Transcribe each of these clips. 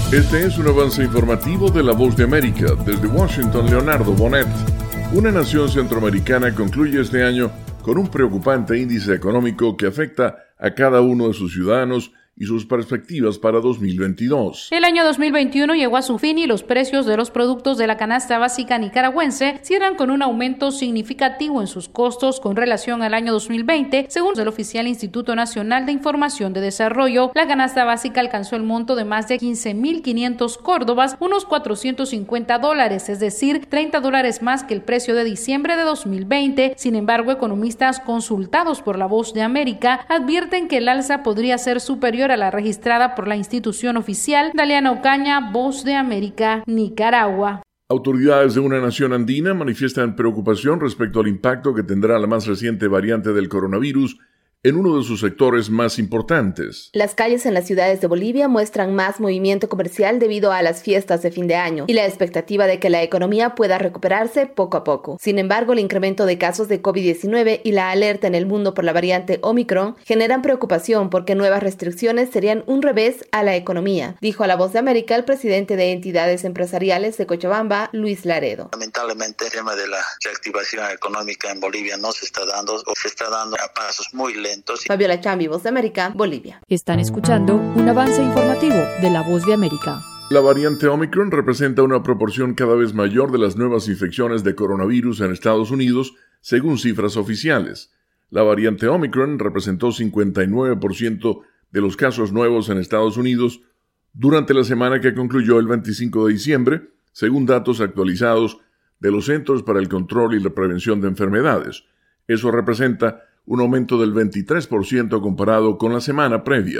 Este es un avance informativo de La Voz de América. Desde Washington, Leonardo Bonet. Una nación centroamericana concluye este año con un preocupante índice económico que afecta a cada uno de sus ciudadanos y sus perspectivas para 2022. El año 2021 llegó a su fin y los precios de los productos de la canasta básica nicaragüense cierran con un aumento significativo en sus costos con relación al año 2020. Según el oficial Instituto Nacional de Información de Desarrollo, la canasta básica alcanzó el monto de más de 15.500 córdobas, unos $450, es decir, $30 más que el precio de diciembre de 2020. Sin embargo, economistas consultados por La Voz de América advierten que el alza podría ser superior a la registrada por la institución oficial. Daliana Ocaña, Voz de América, Nicaragua. Autoridades de una nación andina manifiestan preocupación respecto al impacto que tendrá la más reciente variante del coronavirus en uno de sus sectores más importantes. Las calles en las ciudades de Bolivia muestran más movimiento comercial debido a las fiestas de fin de año y la expectativa de que la economía pueda recuperarse poco a poco. Sin embargo, el incremento de casos de COVID-19 y la alerta en el mundo por la variante Omicron generan preocupación porque nuevas restricciones serían un revés a la economía, dijo a La Voz de América el presidente de entidades empresariales de Cochabamba, Luis Laredo. Lamentablemente, el tema de la reactivación económica en Bolivia no se está dando o se está dando a pasos muy lentos. Fabiola Chambi, Voz de América, Bolivia. Están escuchando un avance informativo de La Voz de América. La variante Omicron representa una proporción cada vez mayor de las nuevas infecciones de coronavirus en Estados Unidos, según cifras oficiales. La variante Omicron representó 59% de los casos nuevos en Estados Unidos durante la semana que concluyó el 25 de diciembre, según datos actualizados de los Centros para el Control y la Prevención de Enfermedades. Eso representa un aumento del 23% comparado con la semana previa.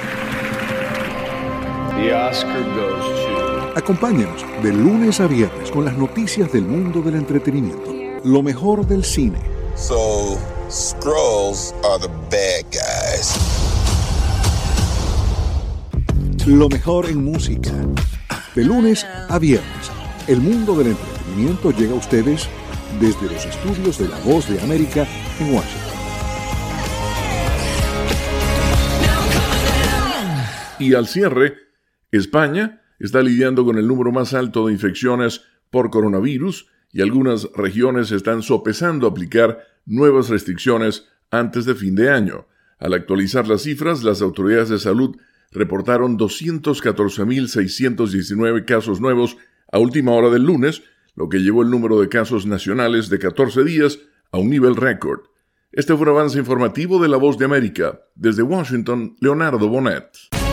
Acompáñanos de lunes a viernes con las noticias del mundo del entretenimiento, lo mejor del cine. So, Skrulls are the bad guys. Lo mejor en música. De lunes a viernes, el mundo del entretenimiento llega a ustedes desde los estudios de La Voz de América en Washington. Y al cierre, España está lidiando con el número más alto de infecciones por coronavirus y algunas regiones están sopesando aplicar nuevas restricciones antes de fin de año. Al actualizar las cifras, las autoridades de salud reportaron 214.619 casos nuevos a última hora del lunes, lo que llevó el número de casos nacionales de 14 días a un nivel récord. Este fue un avance informativo de La Voz de América. Desde Washington, Leonardo Bonet.